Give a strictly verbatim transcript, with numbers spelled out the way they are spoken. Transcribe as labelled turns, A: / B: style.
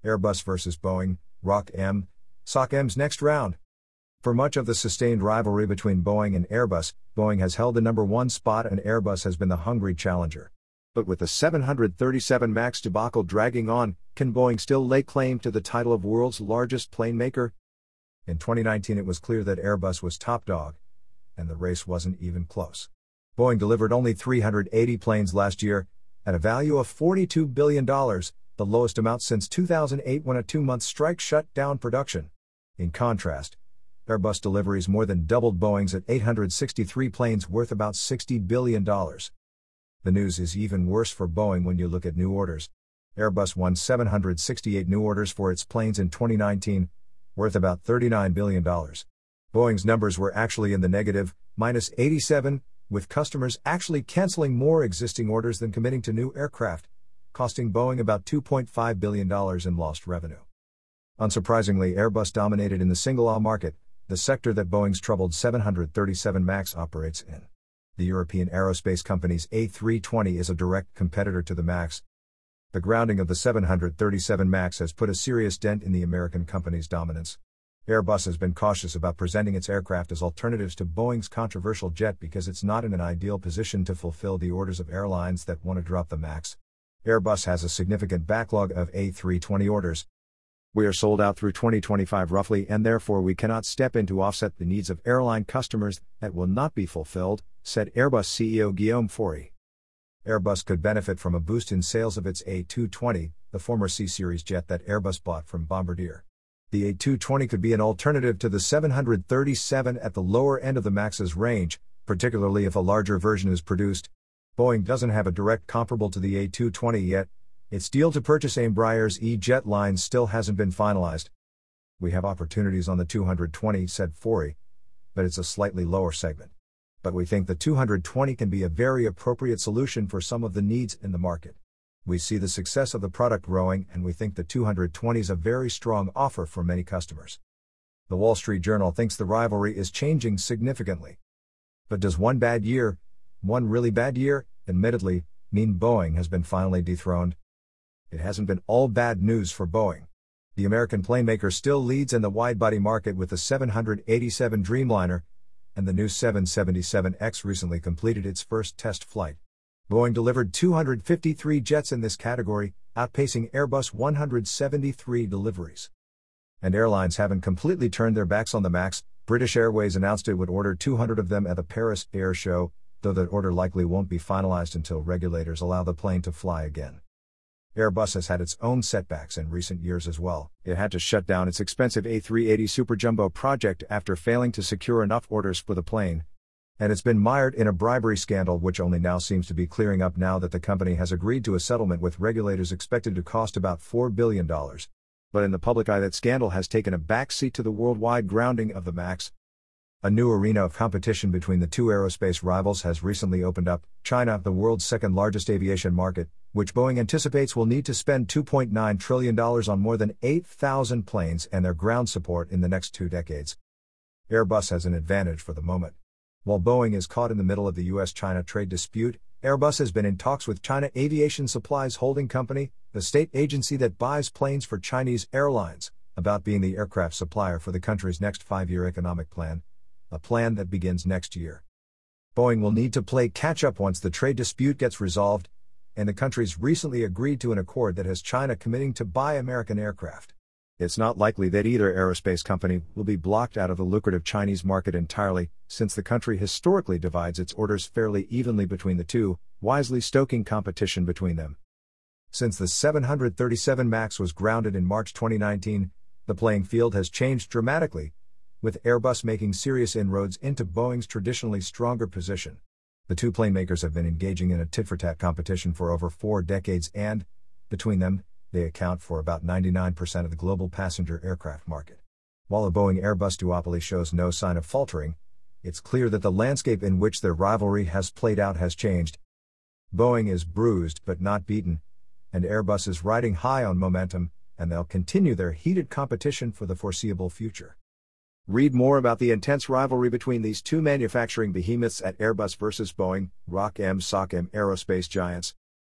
A: Airbus versus Boeing, Rock M, Sock M's next round. For much of the sustained rivalry between Boeing and Airbus, Boeing has held the number one spot and Airbus has been the hungry challenger. But with the seven thirty-seven MAX debacle dragging on, can Boeing still lay claim to the title of world's largest plane maker? In twenty nineteen it was clear that Airbus was top dog, and the race wasn't even close. Boeing delivered only three hundred eighty planes last year, at a value of forty-two billion dollars, the lowest amount since two thousand eight when a two-month strike shut down production. In contrast, Airbus deliveries more than doubled Boeing's at eight hundred sixty-three planes worth about sixty billion dollars. The news is even worse for Boeing when you look at new orders. Airbus won seven hundred sixty-eight new orders for its planes in twenty nineteen, worth about thirty-nine billion dollars. Boeing's numbers were actually in the negative, minus eighty-seven, with customers actually canceling more existing orders than committing to new aircraft, costing Boeing about two point five billion dollars in lost revenue. Unsurprisingly, Airbus dominated in the single-aisle market, the sector that Boeing's troubled seven thirty-seven MAX operates in. The European aerospace company's A three twenty is a direct competitor to the MAX. The grounding of the seven thirty-seven MAX has put a serious dent in the American company's dominance. Airbus has been cautious about presenting its aircraft as alternatives to Boeing's controversial jet because it's not in an ideal position to fulfill the orders of airlines that want to drop the MAX. Airbus has a significant backlog of A three twenty orders. We are sold out through twenty twenty-five roughly, and therefore we cannot step in to offset the needs of airline customers that will not be fulfilled, said Airbus C E O Guillaume Faury. Airbus could benefit from a boost in sales of its A two twenty, the former C-Series jet that Airbus bought from Bombardier. The A two twenty could be an alternative to the seven thirty-seven at the lower end of the MAX's range, particularly if a larger version is produced. Boeing doesn't have a direct comparable to the A two twenty yet. Its deal to purchase Embraer's E-Jet lines still hasn't been finalized. We have opportunities on the two twenty, said Faury, but it's a slightly lower segment. But we think the two twenty can be a very appropriate solution for some of the needs in the market. We see the success of the product growing, and we think the two twenty is a very strong offer for many customers. The Wall Street Journal thinks the rivalry is changing significantly. But does one bad year, one really bad year, admittedly, mean Boeing has been finally dethroned? It hasn't been all bad news for Boeing. The American planemaker still leads in the wide-body market with the seven eighty-seven Dreamliner, and the new seven seventy-seven X recently completed its first test flight. Boeing delivered two hundred fifty-three jets in this category, outpacing Airbus one hundred seventy-three deliveries. And airlines haven't completely turned their backs on the MAX. British Airways announced it would order two hundred of them at the Paris Air Show, though that order likely won't be finalized until regulators allow the plane to fly again. Airbus has had its own setbacks in recent years as well. It had to shut down its expensive A three eighty Super Jumbo project after failing to secure enough orders for the plane. And it's been mired in a bribery scandal which only now seems to be clearing up now that the company has agreed to a settlement with regulators expected to cost about four billion dollars. But in the public eye, that scandal has taken a backseat to the worldwide grounding of the MAX. A new arena of competition between the two aerospace rivals has recently opened up. China, the world's second largest aviation market, which Boeing anticipates will need to spend two point nine trillion dollars on more than eight thousand planes and their ground support in the next two decades. Airbus has an advantage for the moment. While Boeing is caught in the middle of the U S China trade dispute, Airbus has been in talks with China Aviation Supplies Holding Company, the state agency that buys planes for Chinese airlines, about being the aircraft supplier for the country's next five-year economic plan, a plan that begins next year. Boeing will need to play catch-up once the trade dispute gets resolved, and the country's recently agreed to an accord that has China committing to buy American aircraft. It's not likely that either aerospace company will be blocked out of the lucrative Chinese market entirely, since the country historically divides its orders fairly evenly between the two, wisely stoking competition between them. Since the seven thirty-seven MAX was grounded in March twenty nineteen, the playing field has changed dramatically, with Airbus making serious inroads into Boeing's traditionally stronger position. The two plane makers have been engaging in a tit-for-tat competition for over four decades and, between them, they account for about ninety-nine percent of the global passenger aircraft market. While the Boeing-Airbus duopoly shows no sign of faltering, it's clear that the landscape in which their rivalry has played out has changed. Boeing is bruised but not beaten, and Airbus is riding high on momentum, and they'll continue their heated competition for the foreseeable future. Read more about the intense rivalry between these two manufacturing behemoths at Airbus versus Boeing, Rock M Sock M Aerospace Giants.